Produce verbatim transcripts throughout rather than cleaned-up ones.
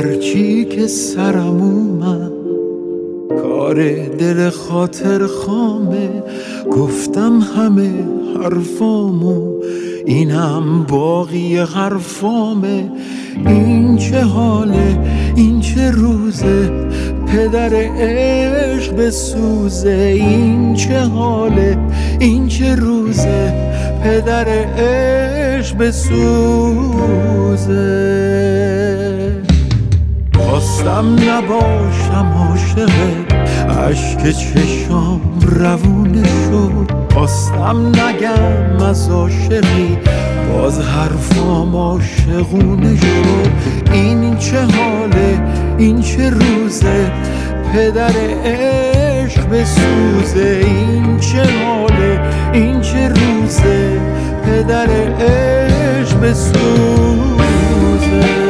هرچی که سرم اومد کار دل خاطر خامه، گفتم همه حرفامو اینم باقی حرفامه. این چه حاله، این چه روزه، پدر عشق بسوزه. این چه حاله، این چه روزه، پدر عشق بسوزه. خواستم نباشم عاشقت، اشک چشام روونه شد. خواستم نگم از عاشقی، باز حرفام عاشقونه شد. این چه حاله، این چه روزه، پدر عشق بسوزه. این چه حاله، این چه روزه، پدر عشق بسوزه.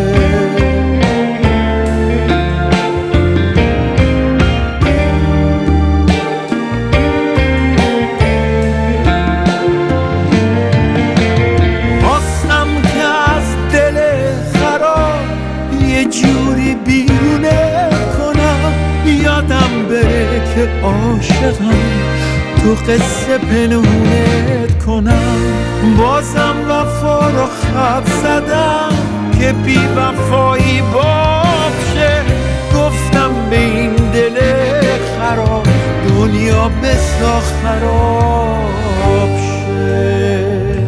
جوری بیرونه کنم یادم بره که عاشقم، تو قصه پنهونت کنم. بازم وفا رو خط زدم که بی وفایی باب شه. گفتم به این دل خراب دنیا بسا خراب شه.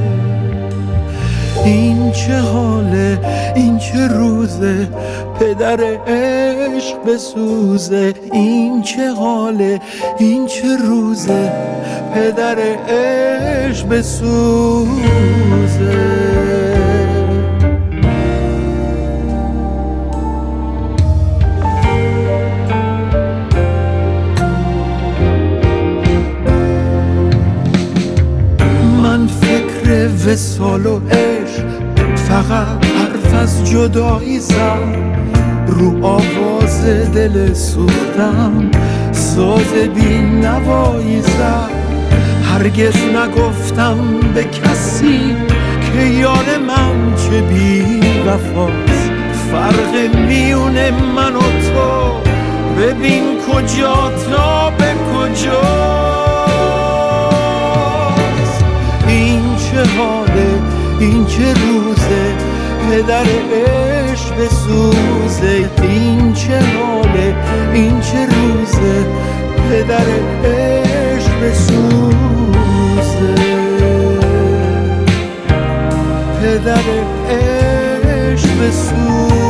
این چه حاله، این چه روزه، پدر عشق بسوزه. این چه حاله، این چه روزه، پدر عشق بسوزه. من فکر وصال و عشق فقط حرف از جدایی زد، رو آواز دل سوختم ساز بی نوایی زد. هرگز نگفتم به کسی که یار من چه بی وفاست. فرق میونه من و تو ببین کجا تا به کجاست. این چه حاله، این چه روزه، پدر عشق بسوزه. این چه حاله، این چه روزه، پدر عشق بسوزه. پدر عشق بسوزه.